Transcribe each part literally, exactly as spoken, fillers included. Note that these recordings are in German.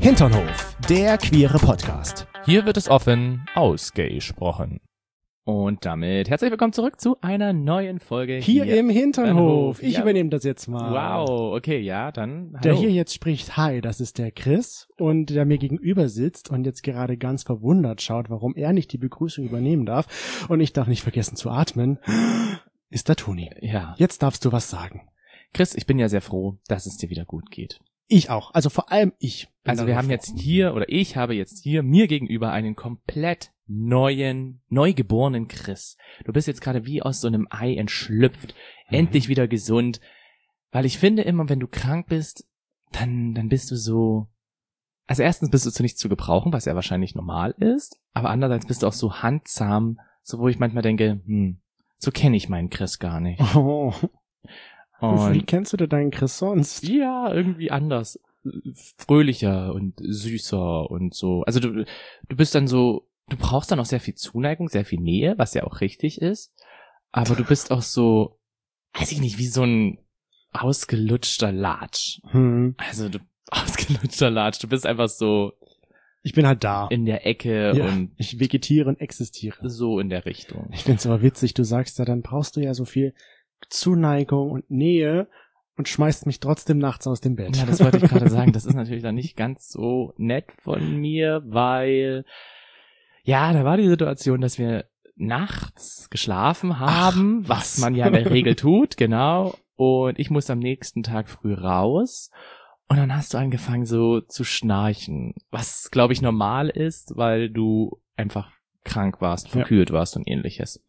Hinternhof, der queere Podcast. Hier wird es offen ausgesprochen. Und damit herzlich willkommen zurück zu einer neuen Folge Hier, hier im Hinternhof. Ich ja. übernehme das jetzt mal. Wow, okay, ja, dann hallo. Der hier jetzt spricht, hi, das ist der Chris und der mir gegenüber sitzt und jetzt gerade ganz verwundert schaut, warum er nicht die Begrüßung übernehmen darf und ich darf nicht vergessen zu atmen, ist der Toni. Ja. Jetzt darfst du was sagen. Chris, ich bin ja sehr froh, dass es dir wieder gut geht. Ich auch, also vor allem ich. Also wir haben froh. jetzt hier, oder ich habe jetzt hier mir gegenüber einen komplett neuen, neugeborenen Chris. Du bist jetzt gerade wie aus so einem Ei entschlüpft, mhm. endlich wieder gesund. Weil ich finde immer, wenn du krank bist, dann, dann bist du so, also erstens bist du zu nichts zu gebrauchen, was ja wahrscheinlich normal ist, aber andererseits bist du auch so handsam, so wo ich manchmal denke, hm, so kenne ich meinen Chris gar nicht. Oh. Und wie kennst du denn deinen Chris sonst? Ja, irgendwie anders. Fröhlicher und süßer und so. Also du, du bist dann so, du brauchst dann auch sehr viel Zuneigung, sehr viel Nähe, was ja auch richtig ist. Aber du bist auch so, weiß ich nicht, wie so ein ausgelutschter Latsch. Hm. Also du, ausgelutschter Latsch. Du bist einfach so. Ich bin halt da. In der Ecke ja, und. Ich vegetiere und existiere. So in der Richtung. Ich find's aber witzig, du sagst ja, dann brauchst du ja so viel Zuneigung und Nähe und schmeißt mich trotzdem nachts aus dem Bett. Ja, das wollte ich gerade sagen. Das ist natürlich dann nicht ganz so nett von mir, weil, ja, da war die Situation, dass wir nachts geschlafen haben, Ach, was? was man ja in der Regel tut, genau. Und ich musste am nächsten Tag früh raus. Und dann hast du angefangen so zu schnarchen, was, glaube ich, normal ist, weil du einfach krank warst, verkühlt ja. warst und ähnliches.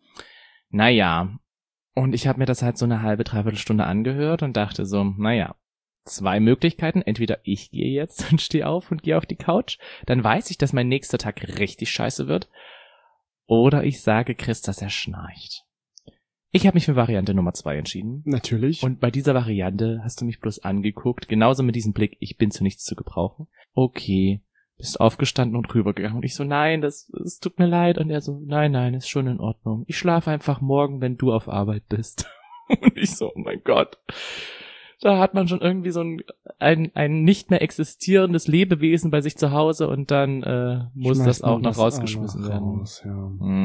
Naja. Und ich habe mir das halt so eine halbe, dreiviertel Stunde angehört und dachte so, naja, zwei Möglichkeiten. Entweder ich gehe jetzt und stehe auf und gehe auf die Couch, dann weiß ich, dass mein nächster Tag richtig scheiße wird. Oder ich sage Chris, dass er schnarcht. Ich habe mich für Variante Nummer zwei entschieden. Natürlich. Und bei dieser Variante hast du mich bloß angeguckt, genauso mit diesem Blick, ich bin zu nichts zu gebrauchen. Okay. Bist aufgestanden und rübergegangen. Und ich so, nein, das, das tut mir leid. Und er so, nein, nein, ist schon in Ordnung. Ich schlafe einfach morgen, wenn du auf Arbeit bist. Und ich so, oh mein Gott. Da hat man schon irgendwie so ein, ein, ein nicht mehr existierendes Lebewesen bei sich zu Hause und dann äh, muss Schmeißt das auch noch rausgeschmissen werden. Raus, ja.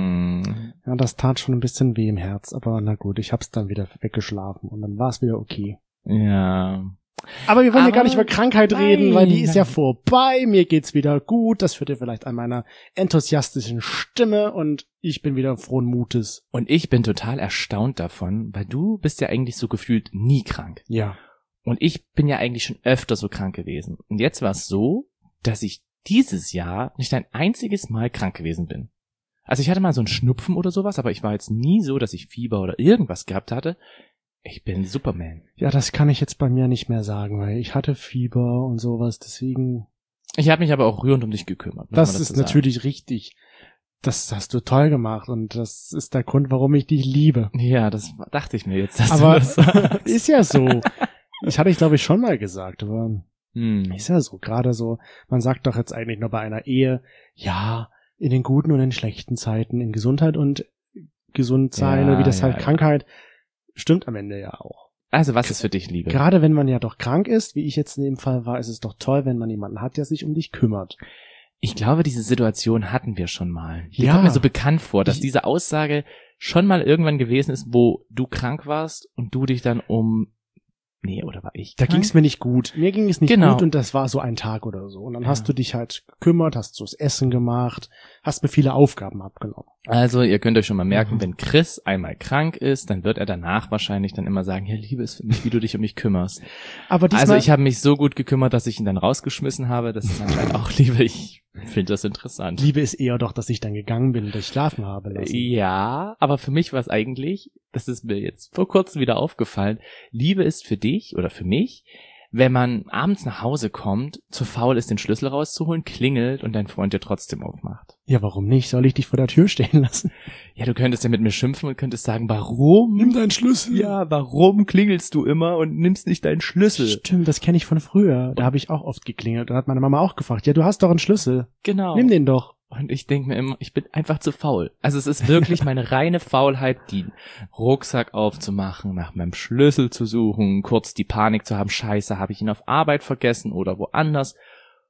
Mm. ja, das tat schon ein bisschen weh im Herz. Aber na gut, ich hab's dann wieder weggeschlafen und dann war es wieder okay. Ja. Aber wir wollen Aber ja gar nicht über Krankheit nein, reden, weil die ist nein. ja vorbei. Mir geht's wieder gut. Das hört ihr vielleicht an meiner enthusiastischen Stimme und ich bin wieder frohen Mutes. Und ich bin total erstaunt davon, weil du bist ja eigentlich so gefühlt nie krank. Ja. Und ich bin ja eigentlich schon öfter so krank gewesen. Und jetzt war es so, dass ich dieses Jahr nicht ein einziges Mal krank gewesen bin. Also ich hatte mal so einen Schnupfen oder sowas, aber ich war jetzt nie so, dass ich Fieber oder irgendwas gehabt hatte. Ich bin Superman. Ja, das kann ich jetzt bei mir nicht mehr sagen, weil ich hatte Fieber und sowas, deswegen... Ich habe mich aber auch rührend um dich gekümmert. Das ist natürlich richtig. Das hast du toll gemacht und das ist der Grund, warum ich dich liebe. Ja, das dachte ich mir jetzt, dass aber du das sagst. Ist ja so. Das hatte ich, glaube ich, schon mal gesagt, aber hm. ist ja so. Gerade so, man sagt doch jetzt eigentlich nur bei einer Ehe, ja, in den guten und in den schlechten Zeiten, in Gesundheit und gesund sein, ja, wie das ja, halt ja. Krankheit... Stimmt am Ende ja auch. Also was ist für dich Liebe? Gerade wenn man ja doch krank ist, wie ich jetzt in dem Fall war, ist es doch toll, wenn man jemanden hat, der sich um dich kümmert. Ich glaube, diese Situation hatten wir schon mal. Die ja. kommt mir so bekannt vor, dass ich, diese Aussage schon mal irgendwann gewesen ist, wo du krank warst und du dich dann um... Nee, oder war ich Da krank? ging es mir nicht gut. Mir ging es nicht genau. gut und das war so ein Tag oder so. Und dann ja. hast du dich halt gekümmert, hast so das Essen gemacht, hast mir viele Aufgaben abgenommen. Also ihr könnt euch schon mal merken, mhm. wenn Chris einmal krank ist, dann wird er danach wahrscheinlich dann immer sagen, ja, Liebe ist für mich, wie du dich um mich kümmerst. Aber diesmal, also ich habe mich so gut gekümmert, dass ich ihn dann rausgeschmissen habe. Das ist anscheinend auch Liebe. Ich finde das interessant. Liebe ist eher doch, dass ich dann gegangen bin und dich schlafen habe lassen. Ja, aber für mich war es eigentlich, das ist mir jetzt vor kurzem wieder aufgefallen, Liebe ist für dich oder für mich, wenn man abends nach Hause kommt, zu faul ist, den Schlüssel rauszuholen, klingelt und dein Freund dir trotzdem aufmacht. Ja, warum nicht? Soll ich dich vor der Tür stehen lassen? Ja, du könntest ja mit mir schimpfen und könntest sagen, warum? Nimm deinen Schlüssel. Ja, warum klingelst du immer und nimmst nicht deinen Schlüssel? Stimmt, das kenne ich von früher. Da habe ich auch oft geklingelt. Da hat meine Mama auch gefragt, ja, du hast doch einen Schlüssel. Genau. Nimm den doch. Und ich denke mir immer, ich bin einfach zu faul. Also es ist wirklich meine reine Faulheit, den Rucksack aufzumachen, nach meinem Schlüssel zu suchen, kurz die Panik zu haben, scheiße, habe ich ihn auf Arbeit vergessen oder woanders.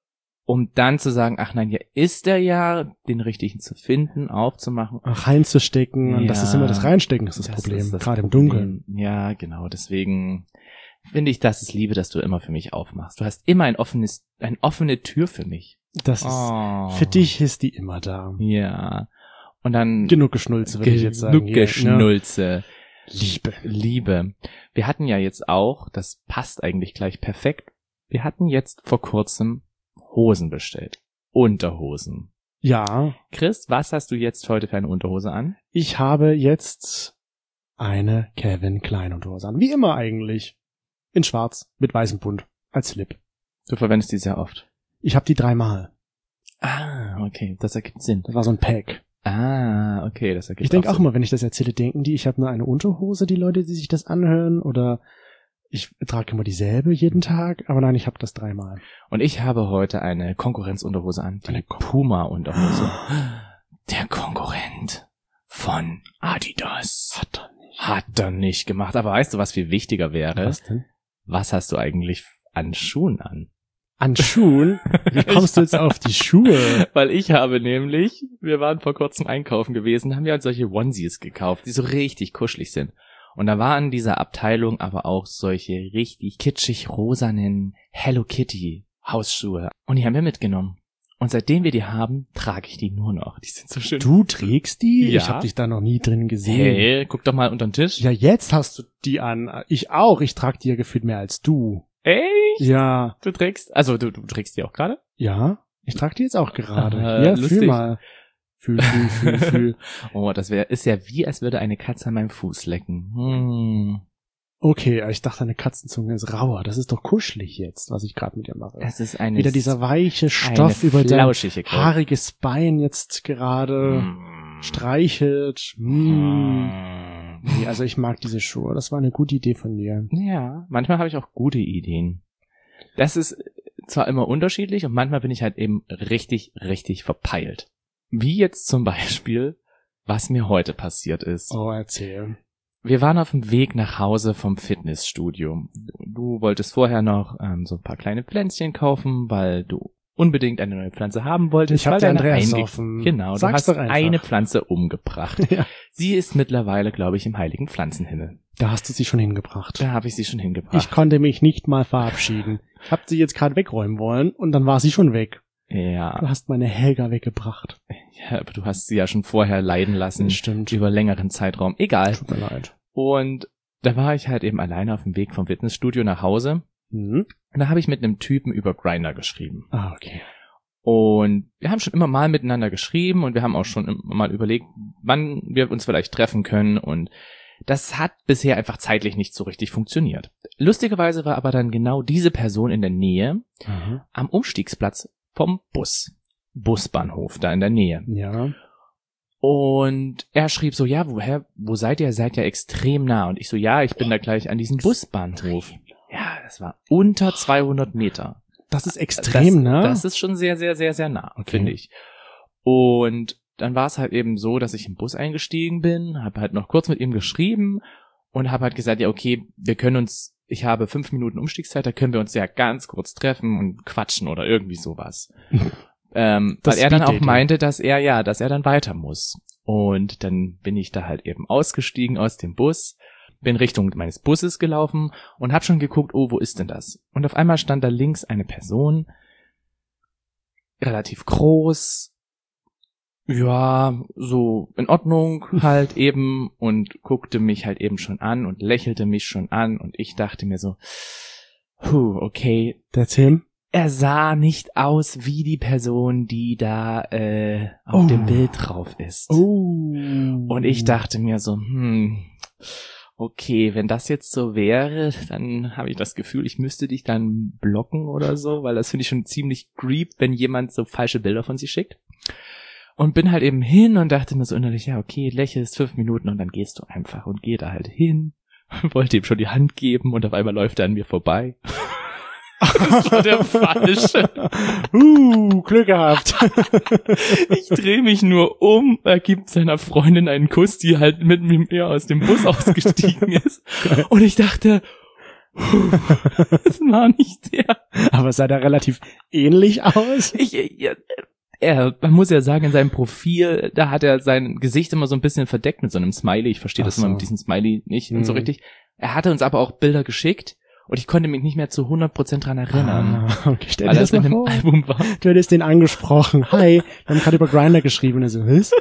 um dann zu sagen, ach nein, hier ist er ja, den richtigen zu finden, aufzumachen. Ach, reinzustecken. Und Ja, das ist immer das Reinstecken, das ist das, das Problem. Das gerade Problem. Im Dunkeln. Ja, genau. Deswegen finde ich, das ist Liebe, dass du immer für mich aufmachst. Du hast immer ein offenes, eine offene Tür für mich. Das ist, oh. Für dich ist die immer da. Ja. Und dann. Genug Geschnulze, würde ich jetzt sagen. Genug Geschnulze. Ja. Liebe. Liebe. Wir hatten ja jetzt auch, das passt eigentlich gleich perfekt, wir hatten jetzt vor kurzem Hosen bestellt. Unterhosen. Ja. Chris, was hast du jetzt heute für eine Unterhose an? Ich habe jetzt eine Calvin Klein Unterhose an. Wie immer eigentlich. In schwarz, mit weißem Bund. Als Slip. Du verwendest die sehr oft. Ich habe die dreimal. Ah, okay. Das ergibt Sinn. Das war so ein Pack. Ah, okay. Das ergibt Ich denke auch Sinn. immer, wenn ich das erzähle, denken die, ich habe nur eine Unterhose, die Leute, die sich das anhören, oder ich trage immer dieselbe jeden Tag, aber nein, ich habe das dreimal. Und ich habe heute eine Konkurrenzunterhose an, die Puma-Unterhose. Der Konkurrent von Adidas. Hat er nicht. Hat er nicht gemacht. Aber weißt du, was viel wichtiger wäre? Was denn? Was hast du eigentlich an Schuhen an? An Schuhen? Wie kommst du jetzt auf die Schuhe? Weil ich habe nämlich, wir waren vor kurzem einkaufen gewesen, haben wir halt solche Onesies gekauft, die so richtig kuschelig sind. Und da war in dieser Abteilung aber auch solche richtig kitschig rosanen Hello Kitty Hausschuhe. Und die haben wir mitgenommen. Und seitdem wir die haben, trage ich die nur noch. Die sind so schön. Du trägst die? Ja. Ich habe dich da noch nie drin gesehen. Hey, guck doch mal unter den Tisch. Ja, jetzt hast du die an. Ich auch. Ich trage die ja gefühlt mehr als du. Echt? Ja. Du trägst, also du, du trägst die auch gerade? Ja. Ich trage die jetzt auch gerade. Äh, ja, lustig. fühl mal. Fühl, fühl, fühl, fühl. Oh, das wäre, ist ja wie, als würde eine Katze an meinem Fuß lecken. Hm. Okay, ich dachte, eine Katzenzunge ist rauer. Das ist doch kuschelig jetzt, was ich gerade mit dir mache. Es ist eine, wieder dieser weiche Stoff über dein haariges Bein jetzt gerade mm. streichelt. Mm. Mm. Nee, also ich mag diese Schuhe. Das war eine gute Idee von dir. Ja, manchmal habe ich auch gute Ideen. Das ist zwar immer unterschiedlich und manchmal bin ich halt eben richtig, richtig verpeilt. Wie jetzt zum Beispiel, was mir heute passiert ist. Oh, erzähl. Wir waren auf dem Weg nach Hause vom Fitnessstudio. Du wolltest vorher noch ähm, so ein paar kleine Pflänzchen kaufen, weil du unbedingt eine neue Pflanze haben wolltest. Ich habe die Andreas offen. Genau, Sag's du hast eine Pflanze umgebracht. Ja. Sie ist mittlerweile, glaube ich, im heiligen Pflanzenhimmel. Da hast du sie schon hingebracht. Da habe ich sie schon hingebracht. Ich konnte mich nicht mal verabschieden. Ich habe sie jetzt gerade wegräumen wollen und dann war sie schon weg. Ja. Du hast meine Helga weggebracht. Ja, aber du hast sie ja schon vorher leiden lassen. Stimmt. Über längeren Zeitraum. Egal. Tut mir leid. Und da war ich halt eben alleine auf dem Weg vom Fitnessstudio nach Hause. Mhm. Und da habe ich mit einem Typen über Grindr geschrieben. Ah, okay. Und wir haben schon immer mal miteinander geschrieben und wir haben auch schon immer mal überlegt, wann wir uns vielleicht treffen können. Und das hat bisher einfach zeitlich nicht so richtig funktioniert. Lustigerweise war aber dann genau diese Person in der Nähe mhm. am Umstiegsplatz vom Bus. Busbahnhof, da in der Nähe. Ja. Und er schrieb so, ja, woher, wo seid ihr? Seid ja extrem nah. Und ich so, ja, ich bin da gleich an diesem Busbahnhof. Ja, das war unter zweihundert Meter. Das ist extrem das, nah? Das ist schon sehr, sehr, sehr, sehr nah, okay. finde ich. Und dann war es halt eben so, dass ich im Bus eingestiegen bin, habe halt noch kurz mit ihm geschrieben und habe halt gesagt, ja, okay, wir können uns, ich habe fünf Minuten Umstiegszeit, da können wir uns ja ganz kurz treffen und quatschen oder irgendwie sowas. ähm, weil er dann auch meinte, dass er, ja, dass er dann weiter muss. Und dann bin ich da halt eben ausgestiegen aus dem Bus, bin Richtung meines Busses gelaufen und habe schon geguckt, oh, wo ist denn das? Und auf einmal stand da links eine Person, relativ groß, ja, so in Ordnung halt eben und guckte mich halt eben schon an und lächelte mich schon an und ich dachte mir so, huh, okay. Der Tim? Er sah nicht aus wie die Person, die da äh, auf oh. dem Bild drauf ist. Oh. Und ich dachte mir so, hm, okay, wenn das jetzt so wäre, dann habe ich das Gefühl, ich müsste dich dann blocken oder so, weil das finde ich schon ziemlich creep, wenn jemand so falsche Bilder von sich schickt. Und bin halt eben hin und dachte mir so innerlich, ja okay, lächelst fünf Minuten und dann gehst du einfach und geh da halt hin. Wollte ihm schon die Hand geben und auf einmal läuft er an mir vorbei. Das war der Falsche. Uh, Glück gehabt. Ich drehe mich nur um, er gibt seiner Freundin einen Kuss, die halt mit mir aus dem Bus ausgestiegen ist. Und ich dachte, Das war nicht der. Aber es sah da relativ ähnlich aus. Ich, ja, er, man muss ja sagen, in seinem Profil, da hat er sein Gesicht immer so ein bisschen verdeckt mit so einem Smiley. Ich verstehe das Ach so. immer mit diesem Smiley nicht Hm. und so richtig. Er hatte uns aber auch Bilder geschickt und ich konnte mich nicht mehr zu hundert Prozent dran erinnern. Ah, okay, stell Weil dir das das in mal einem vor. Album war. Du hättest den angesprochen. Hi, wir haben gerade über Grindr geschrieben. Und er so, was?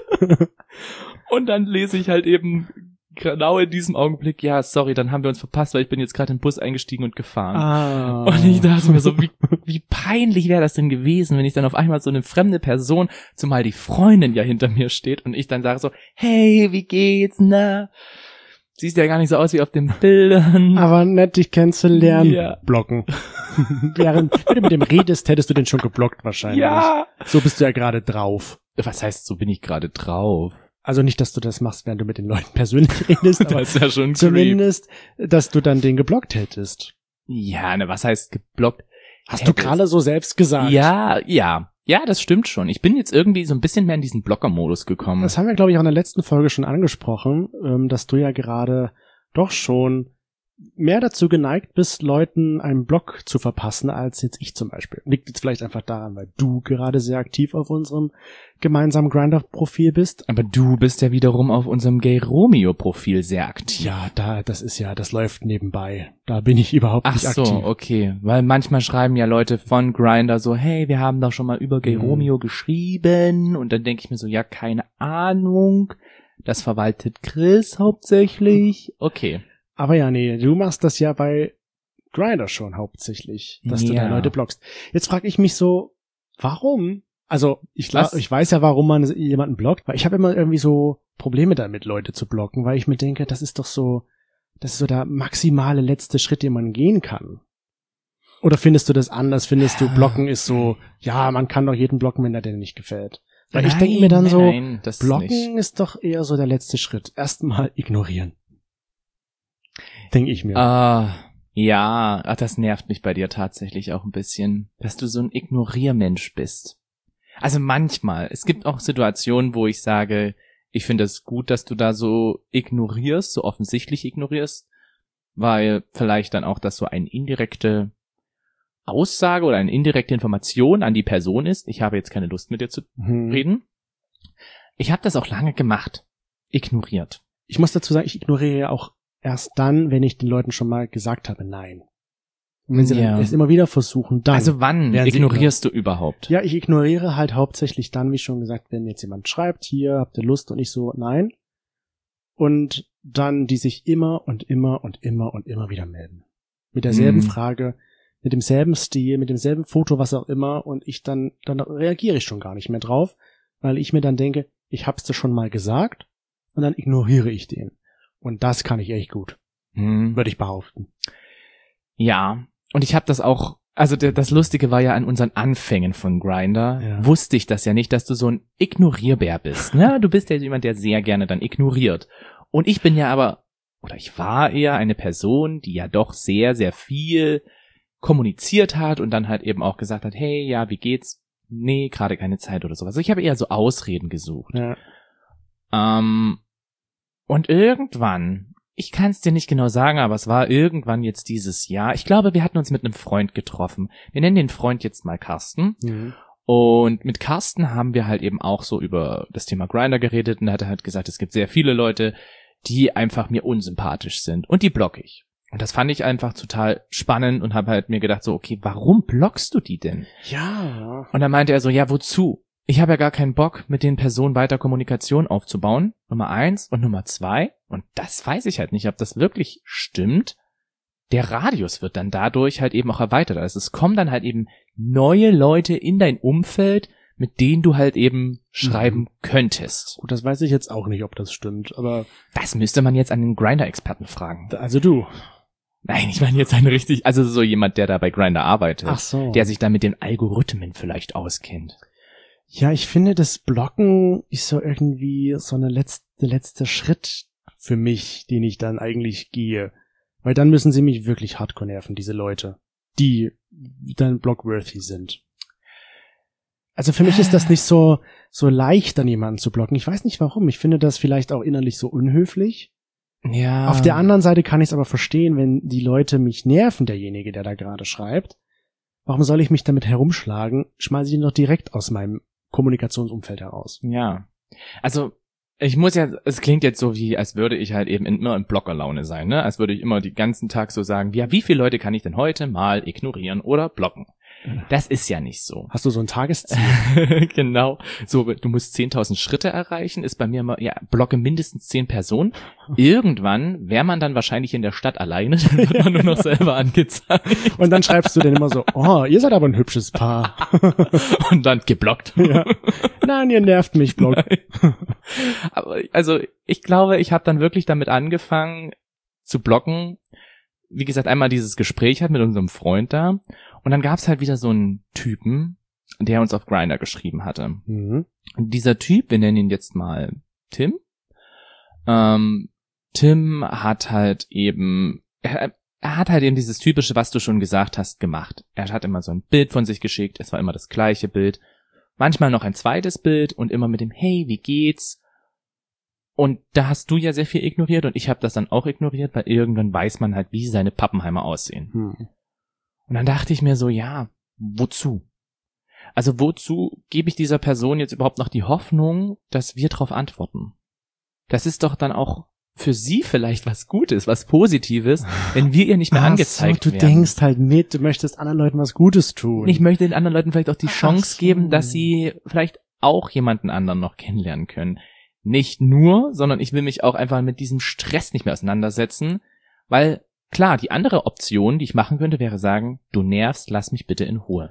Und dann lese ich halt eben genau in diesem Augenblick, ja, sorry, dann haben wir uns verpasst, weil ich bin jetzt gerade in den Bus eingestiegen und gefahren. Ah. Und ich dachte mir so, wie, wie peinlich wäre das denn gewesen, wenn ich dann auf einmal so eine fremde Person, zumal die Freundin ja hinter mir steht und ich dann sage so, hey, wie geht's, na? Siehst ja gar nicht so aus wie auf den Bildern. Aber nett, dich kennenzulernen. Ja. Blocken. Während, wenn du mit dem redest, hättest du den schon geblockt wahrscheinlich. Ja. So bist du ja gerade drauf. Was heißt, so bin ich gerade drauf? Also nicht, dass du das machst, während du mit den Leuten persönlich redest, aber Das ist ja schon creep. zumindest, dass du dann den geblockt hättest. Ja, ne, was heißt geblockt? Hast Hätte du gerade so selbst gesagt. Ja, ja. Ja, das stimmt schon. Ich bin jetzt irgendwie so ein bisschen mehr in diesen Blocker-Modus gekommen. Das haben wir, glaube ich, auch in der letzten Folge schon angesprochen, ähm, dass du ja gerade doch schon mehr dazu geneigt bist, Leuten einen Block zu verpassen, als jetzt ich zum Beispiel. Liegt jetzt vielleicht einfach daran, weil du gerade sehr aktiv auf unserem gemeinsamen Grindr-Profil bist. Aber du bist ja wiederum auf unserem Gay-Romeo-Profil sehr aktiv. Ja, da, das ist ja, das läuft nebenbei. Da bin ich überhaupt Ach nicht so, aktiv. okay. Weil manchmal schreiben ja Leute von Grindr so, hey, wir haben doch schon mal über Gay Mhm. Romeo geschrieben. Und dann denke ich mir so, ja, keine Ahnung. Das verwaltet Chris hauptsächlich. Okay. Aber ja, nee, du machst das ja bei Grindr schon hauptsächlich, dass du Ja. da Leute blockst. Jetzt frage ich mich so, warum? Also ich, la- Was? ich weiß ja, warum man jemanden blockt, weil ich habe immer irgendwie so Probleme damit, Leute zu blocken, weil ich mir denke, das ist doch so, das ist so der maximale letzte Schritt, den man gehen kann. Oder findest du das anders? Findest du, blocken ist so, ja, man kann doch jeden blocken, wenn der dir nicht gefällt. Weil ich Nein, denke mir dann nein, so, nein, das blocken nicht. ist doch eher so der letzte Schritt. Erstmal ignorieren. Denke ich mir. Ah, ja, ach, das nervt mich bei dir tatsächlich auch ein bisschen, dass du so ein Ignoriermensch bist. Also manchmal, es gibt auch Situationen, wo ich sage, ich finde es gut, dass du da so ignorierst, so offensichtlich ignorierst, weil vielleicht dann auch das so eine indirekte Aussage oder eine indirekte Information an die Person ist. Ich habe jetzt keine Lust mit dir zu Hm. reden. Ich habe das auch lange gemacht, ignoriert. Ich muss dazu sagen, ich ignoriere ja auch erst dann, wenn ich den Leuten schon mal gesagt habe, nein. Und wenn sie Ja. dann es immer wieder versuchen, dann. Also wann werden sie ignorierst du überhaupt? Ja, ich ignoriere halt hauptsächlich dann, wie schon gesagt, wenn jetzt jemand schreibt, hier, habt ihr Lust und ich so, nein. Und dann die sich immer und immer und immer und immer wieder melden. Mit derselben Hm. Frage, mit demselben Stil, mit demselben Foto, was auch immer, und ich dann, dann reagiere ich schon gar nicht mehr drauf, weil ich mir dann denke, ich hab's dir schon mal gesagt, und dann ignoriere ich den. Und das kann ich echt gut, Hm. würde ich behaupten. Ja, und ich habe das auch, also der, das Lustige war ja an unseren Anfängen von Grindr, Ja. wusste ich das ja nicht, dass du so ein Ignorierbär bist. Ne? Du bist ja jemand, der sehr gerne dann ignoriert. Und ich bin ja aber, oder ich war eher eine Person, die ja doch sehr, sehr viel kommuniziert hat und dann halt eben auch gesagt hat, hey, ja, wie geht's? Nee, gerade keine Zeit oder sowas. Also ich habe eher so Ausreden gesucht. Ja. Ähm, und irgendwann, ich kann es dir nicht genau sagen, aber es war irgendwann jetzt dieses Jahr. Ich glaube, wir hatten uns mit einem Freund getroffen. Wir nennen den Freund jetzt mal Carsten. Mhm. Und mit Carsten haben wir halt eben auch so über das Thema Grindr geredet und er hat halt gesagt, es gibt sehr viele Leute, die einfach mir unsympathisch sind und die blocke ich. Und das fand ich einfach total spannend und habe halt mir gedacht so, okay, warum blockst du die denn? Ja. Und dann meinte er so, ja, wozu? Ich habe ja gar keinen Bock, mit den Personen weiter Kommunikation aufzubauen. Nummer eins und Nummer zwei. Und das weiß ich halt nicht, ob das wirklich stimmt. Der Radius wird dann dadurch halt eben auch erweitert. Also es kommen dann halt eben neue Leute in dein Umfeld, mit denen du halt eben schreiben Mhm. könntest. Gut, das weiß ich jetzt auch nicht, ob das stimmt, aber Das müsste man jetzt an den Grindr-Experten fragen. also du. Nein, ich meine jetzt einen richtig, also so jemand, der da bei Grindr arbeitet. Ach so. Der sich da mit den Algorithmen vielleicht auskennt. Ja, ich finde, das Blocken ist so irgendwie so eine letzte, letzte Schritt für mich, den ich dann eigentlich gehe. Weil dann müssen sie mich wirklich hardcore nerven, diese Leute, die dann blockworthy sind. Also für mich ist das nicht so, so leicht, dann jemanden zu blocken. Ich weiß nicht warum. Ich finde das vielleicht auch innerlich so unhöflich. Ja. Auf der anderen Seite kann ich es aber verstehen, wenn die Leute mich nerven, derjenige, der da gerade schreibt. Warum soll ich mich damit herumschlagen? Schmeiße ich ihn doch direkt aus meinem Kommunikationsumfeld heraus. Ja. Also, ich muss ja, es klingt jetzt so wie, als würde ich halt eben immer in Blockerlaune sein, ne? Als würde ich immer den ganzen Tag so sagen, ja, wie viele Leute kann ich denn heute mal ignorieren oder blocken? Das ist ja nicht so. Hast du so ein Tagesziel? Genau. So, du musst zehntausend Schritte erreichen, ist bei mir immer, ja, blocke mindestens zehn Personen. Irgendwann wäre man dann wahrscheinlich in der Stadt alleine, dann wird man nur noch selber angezeigt. Und dann schreibst du dann immer so, oh, ihr seid aber ein hübsches Paar. Und dann geblockt. Ja. Nein, ihr nervt mich, Block. Aber, also, ich glaube, ich habe dann wirklich damit angefangen zu blocken. Wie gesagt, einmal dieses Gespräch hat mit unserem Freund da. Und dann gab's halt wieder so einen Typen, der uns auf Grindr geschrieben hatte. Mhm. Und dieser Typ, wir nennen ihn jetzt mal Tim. Ähm, Tim hat halt eben, er, er hat halt eben dieses typische, was du schon gesagt hast, gemacht. Er hat immer so ein Bild von sich geschickt, es war immer das gleiche Bild. Manchmal noch ein zweites Bild und immer mit dem Hey, wie geht's? Und da hast du ja sehr viel ignoriert und ich habe das dann auch ignoriert, weil irgendwann weiß man halt, wie seine Pappenheimer aussehen. Hm. Und dann dachte ich mir so, ja, wozu? Also wozu gebe ich dieser Person jetzt überhaupt noch die Hoffnung, dass wir darauf antworten? Das ist doch dann auch für sie vielleicht was Gutes, was Positives, wenn wir ihr nicht mehr Ach angezeigt so, du werden. Du denkst halt mit, du möchtest anderen Leuten was Gutes tun. Ich möchte den anderen Leuten vielleicht auch die Chance so. geben, dass sie vielleicht auch jemanden anderen noch kennenlernen können. Nicht nur, sondern ich will mich auch einfach mit diesem Stress nicht mehr auseinandersetzen, weil klar, die andere Option, die ich machen könnte, wäre sagen, du nervst, lass mich bitte in Ruhe.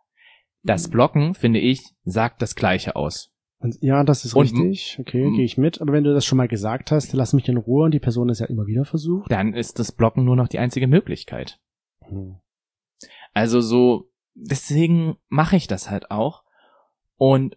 Das Blocken, finde ich, sagt das Gleiche aus. Und, ja, das ist Und, richtig. Okay, gehe ich mit. Aber wenn du das schon mal gesagt hast, lass mich in Ruhe und die Person ist ja immer wieder versucht. Dann ist das Blocken nur noch die einzige Möglichkeit. Hm. Also so, deswegen mache ich das halt auch. Und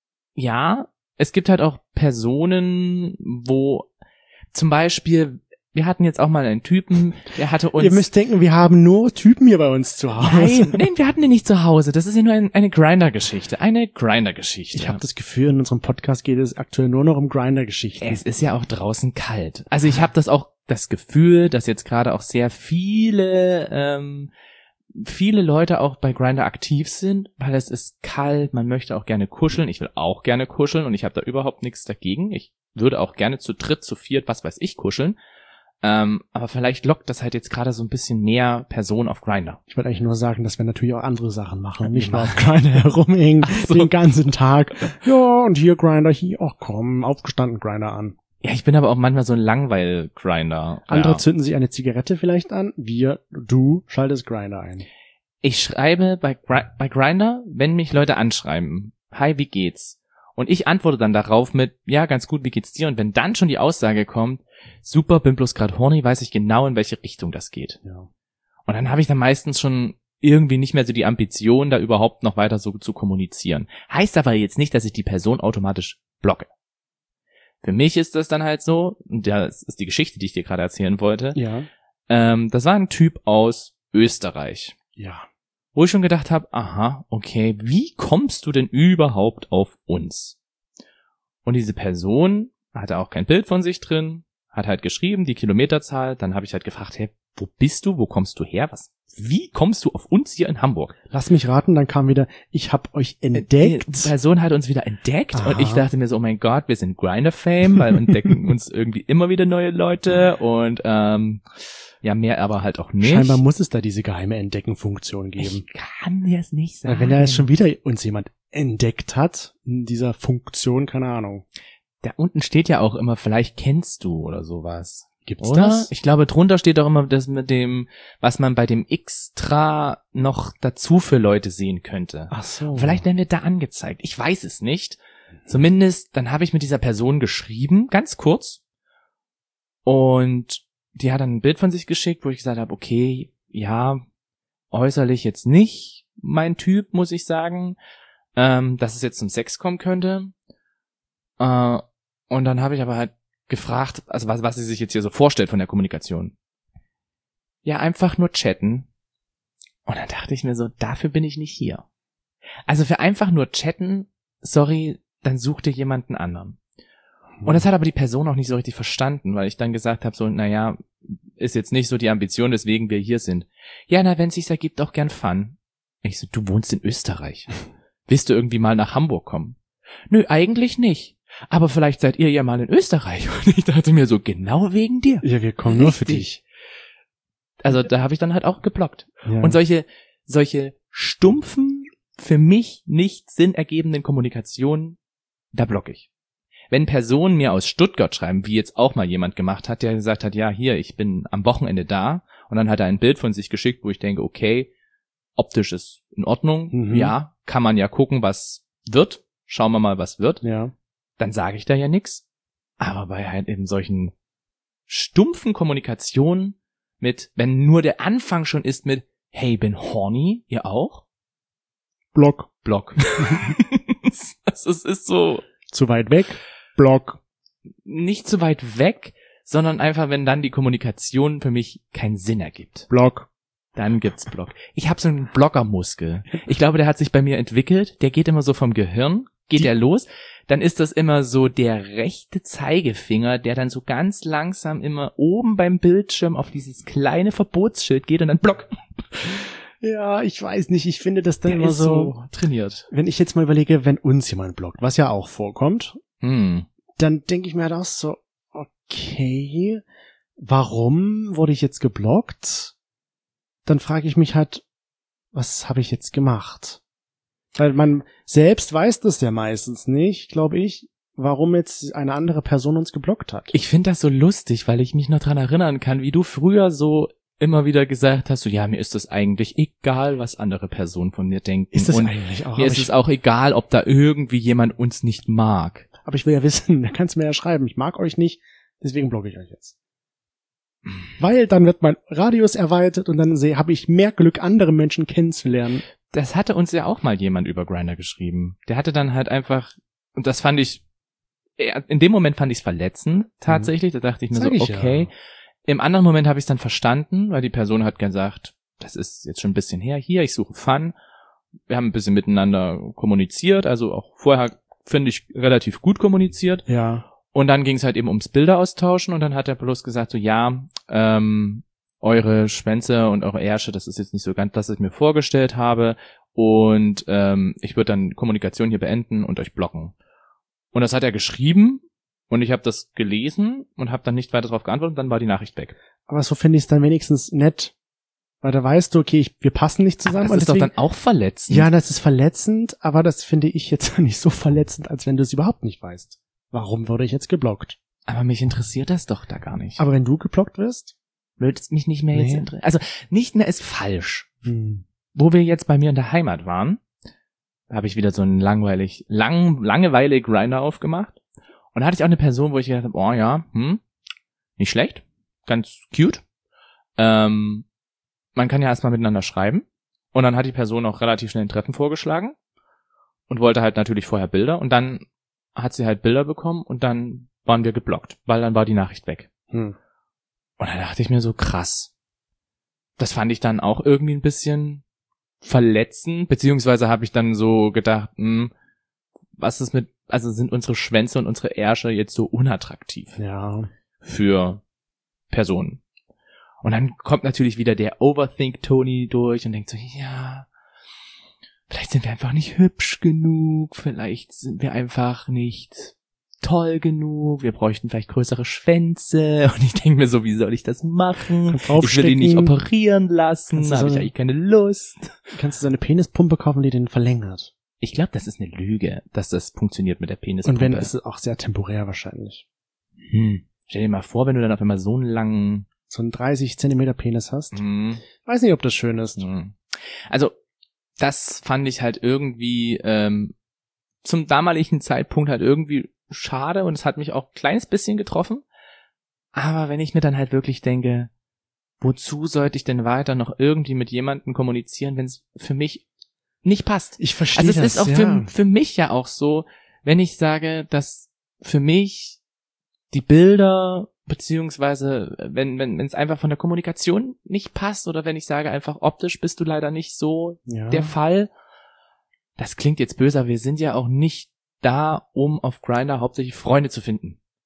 ja, es gibt halt auch Personen, wo zum Beispiel, wir hatten jetzt auch mal einen Typen, der hatte uns... Ihr müsst denken, wir haben nur Typen hier bei uns zu Hause. Nein, nein, wir hatten den nicht zu Hause. Das ist ja nur ein, eine Grindr-Geschichte. Eine Grindr-Geschichte. Ich habe das Gefühl, in unserem Podcast geht es aktuell nur noch um Grindr-Geschichten. Es ist ja auch draußen kalt. Also ich habe das auch das Gefühl, dass jetzt gerade auch sehr viele ähm, viele Leute auch bei Grindr aktiv sind, weil es ist kalt, man möchte auch gerne kuscheln. Ich will auch gerne kuscheln und ich habe da überhaupt nichts dagegen. Ich würde auch gerne zu dritt, zu viert, was weiß ich, kuscheln. Ähm, aber vielleicht lockt das halt jetzt gerade so ein bisschen mehr Personen auf Grindr. Ich wollte eigentlich nur sagen, dass wir natürlich auch andere Sachen machen und nicht nur auf Grindr herumhängen so. Den ganzen Tag. Ja, und hier Grindr, hier, ach komm, aufgestanden Grindr an. Ja, ich bin aber auch manchmal so ein Langweil-Grinder. Andere ja. zünden sich eine Zigarette vielleicht an. Wir, du, schaltest Grindr ein. Ich schreibe bei, Gr- bei Grindr, wenn mich Leute anschreiben, hi, wie geht's? Und ich antworte dann darauf mit, ja, ganz gut, wie geht's dir? Und wenn dann schon die Aussage kommt, super, bin bloß grad horny, weiß ich genau, in welche Richtung das geht. Ja. Und dann habe ich dann meistens schon irgendwie nicht mehr so die Ambition, da überhaupt noch weiter so zu kommunizieren. Heißt aber jetzt nicht, dass ich die Person automatisch blocke. Für mich ist das dann halt so, und das ist die Geschichte, die ich dir gerade erzählen wollte. Ja. Ähm, das war ein Typ aus Österreich. Ja. Wo ich schon gedacht habe, aha, okay, wie kommst du denn überhaupt auf uns? Und diese Person hatte auch kein Bild von sich drin, hat halt geschrieben, die Kilometerzahl, dann habe ich halt gefragt, hey, wo bist du, wo kommst du her, was, wie kommst du auf uns hier in Hamburg? Lass mich raten, dann kam wieder, ich hab euch entdeckt. Die Person hat uns wieder entdeckt. Aha. Und ich dachte mir so, oh mein Gott, wir sind Grindr-Fame, weil wir entdecken uns irgendwie immer wieder neue Leute und ähm, ja, mehr aber halt auch nicht. Scheinbar muss es da diese geheime Entdecken-Funktion geben. Ich kann dir es nicht sagen. Weil wenn da jetzt schon wieder uns jemand entdeckt hat, in dieser Funktion, keine Ahnung. Da unten steht ja auch immer, vielleicht kennst du oder sowas. Gibt's oder? das? Ich glaube, drunter steht auch immer das mit dem, was man bei dem Extra noch dazu für Leute sehen könnte. Ach so. Vielleicht werden wir da angezeigt. Ich weiß es nicht. Zumindest, dann habe ich mit dieser Person geschrieben, ganz kurz. Und die hat dann ein Bild von sich geschickt, wo ich gesagt habe, okay, ja, äußerlich jetzt nicht mein Typ, muss ich sagen, ähm, dass es jetzt zum Sex kommen könnte. Äh, und dann habe ich aber halt gefragt, also was, was sie sich jetzt hier so vorstellt von der Kommunikation. Ja, einfach nur chatten. Und dann dachte ich mir so, dafür bin ich nicht hier. Also für einfach nur chatten, sorry, dann such dir jemanden anderen. Und das hat aber die Person auch nicht so richtig verstanden, weil ich dann gesagt habe, so, naja, ist jetzt nicht so die Ambition, weswegen wir hier sind. Ja, na, wenn es sich ergibt, auch gern Fun. Ich so, du wohnst in Österreich. Willst du irgendwie mal nach Hamburg kommen? Nö, eigentlich nicht. Aber vielleicht seid ihr ja mal in Österreich. Und ich dachte mir so, genau wegen dir. Ja, wir kommen nur für dich. Also da habe ich dann halt auch geblockt. Ja. Und solche, solche stumpfen, für mich nicht sinnergebenden Kommunikationen, da blocke ich. Wenn Personen mir aus Stuttgart schreiben, wie jetzt auch mal jemand gemacht hat, der gesagt hat, ja, hier, ich bin am Wochenende da, und dann hat er ein Bild von sich geschickt, wo ich denke, okay, optisch ist in Ordnung, Mhm. ja, kann man ja gucken, was wird, schauen wir mal, was wird, Ja. dann sage ich da ja nix. Aber bei halt eben solchen stumpfen Kommunikationen mit, wenn nur der Anfang schon ist mit, hey, bin horny, ihr auch? Block. Block. Das ist, ist so Zu weit weg. Block. nicht zu weit weg, sondern einfach, wenn dann die Kommunikation für mich keinen Sinn ergibt. Block. Dann gibt's Block. Ich habe so einen Blockermuskel. Ich glaube, der hat sich bei mir entwickelt. Der geht immer so vom Gehirn, geht der los. Dann ist das immer so der rechte Zeigefinger, der dann so ganz langsam immer oben beim Bildschirm auf dieses kleine Verbotsschild geht und dann Block. Ja, ich weiß nicht. Ich finde das dann Der immer ist so, so trainiert. wenn ich jetzt mal überlege, wenn uns jemand blockt, was ja auch vorkommt, Hm. dann denke ich mir halt auch so, okay, warum wurde ich jetzt geblockt? Dann frage ich mich halt, was habe ich jetzt gemacht? Weil man selbst weiß das ja meistens nicht, glaube ich, warum jetzt eine andere Person uns geblockt hat. Ich finde das so lustig, weil ich mich noch dran erinnern kann, wie du früher so immer wieder gesagt hast, so, ja, mir ist das eigentlich egal, was andere Personen von mir denken. Ist das und eigentlich auch? mir Aber ist ich, es auch egal, ob da irgendwie jemand uns nicht mag. aber ich will ja wissen, da kannst du mir ja schreiben, ich mag euch nicht, deswegen blocke ich euch jetzt. Weil dann wird mein Radius erweitert und dann habe ich mehr Glück, andere Menschen kennenzulernen. Das hatte uns ja auch mal jemand über Grindr geschrieben. Der hatte dann halt einfach, und das fand ich, in dem Moment fand ich es verletzend, tatsächlich. Da dachte ich mir Sag so, ich okay. ja. Im anderen Moment habe ich es dann verstanden, weil die Person hat gesagt, das ist jetzt schon ein bisschen her, hier, ich suche Fun. Wir haben ein bisschen miteinander kommuniziert, also auch vorher, finde ich, relativ gut kommuniziert. Ja. Und dann ging es halt eben ums Bilder austauschen und dann hat er bloß gesagt, so, ja, ähm, eure Schwänze und eure Ärsche, das ist jetzt nicht so ganz, das ich mir vorgestellt habe, und ähm, ich würde dann Kommunikation hier beenden und euch blocken. Und das hat er geschrieben und ich habe das gelesen und habe dann nicht weiter darauf geantwortet, und dann war die Nachricht weg. Aber so finde ich es dann wenigstens nett, weil da weißt du, okay, ich, wir passen nicht zusammen. Aber das und ist deswegen, doch dann auch verletzend. ja, das ist verletzend, aber das finde ich jetzt nicht so verletzend, als wenn du es überhaupt nicht weißt. Warum wurde ich jetzt geblockt? Aber mich interessiert das doch da gar nicht. Aber wenn du geblockt wirst? würde es mich nicht mehr jetzt Nee. interessieren. Also nicht mehr ist falsch. Hm. Wo wir jetzt bei mir in der Heimat waren, da habe ich wieder so einen langweilig, lang, Langeweile Grinder aufgemacht. Und da hatte ich auch eine Person, wo ich gedacht habe, oh ja, hm, nicht schlecht, ganz cute. Ähm, man kann ja erstmal miteinander schreiben. Und dann hat die Person auch relativ schnell ein Treffen vorgeschlagen und wollte halt natürlich vorher Bilder. Und dann hat sie halt Bilder bekommen und dann waren wir geblockt, weil dann war die Nachricht weg. Hm. Und da dachte ich mir so, krass. Das fand ich dann auch irgendwie ein bisschen verletzend, beziehungsweise habe ich dann so gedacht, hm, was ist mit, also sind unsere Schwänze und unsere Ärsche jetzt so unattraktiv Ja. für Personen? Und dann kommt natürlich wieder der Overthink-Tony durch und denkt so, ja, vielleicht sind wir einfach nicht hübsch genug, vielleicht sind wir einfach nicht toll genug, wir bräuchten vielleicht größere Schwänze, und ich denke mir so, wie soll ich das machen? Kannst Ich will ihn nicht draufstecken. operieren lassen, Kannst du da habe so ich eine- eigentlich keine Lust. Kannst du so eine Penispumpe kaufen, die den verlängert. Ich glaube, das ist eine Lüge, dass das funktioniert mit der Penispumpe. Und wenn, ist es auch sehr temporär wahrscheinlich. hm. Stell dir mal vor, wenn du dann auf einmal so einen langen, So einen dreißig Zentimeter Penis hast. hm, Weiß nicht, ob das schön ist. hm. Also, das fand ich halt irgendwie ähm, zum damaligen Zeitpunkt halt irgendwie schade, und es hat mich auch ein kleines bisschen getroffen. Aber wenn ich mir dann halt wirklich denke, wozu sollte ich denn weiter noch irgendwie mit jemandem kommunizieren, wenn es für mich nicht passt? Ich verstehe Also es das, ist auch ja. für, für mich ja auch so, wenn ich sage, dass für mich die Bilder, beziehungsweise wenn wenn wenn es einfach von der Kommunikation nicht passt, oder wenn ich sage einfach optisch bist du leider nicht so ja. der Fall. Das klingt jetzt böse, aber wir sind ja auch nicht da, um auf Grindr hauptsächlich Freunde zu finden.